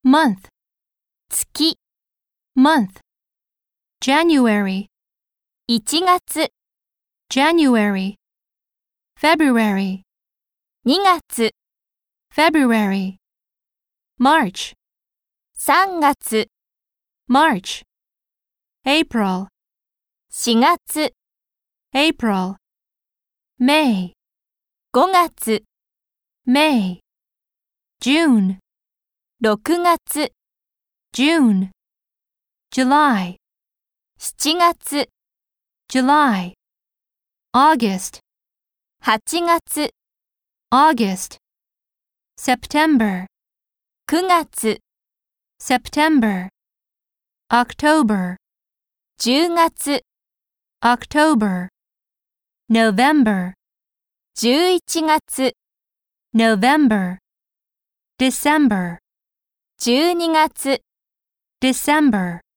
month, 月、 month. January, 1月、 January. February, 2月、 February. March, 3月、 March. April, 4月、 April. May, 5月、 May. June, 6月、 June. July, 7月、 July. August, 8月、 August. September, 9月、 September. October, 10月、 October. November, 11月、 November. December, 12月。 December.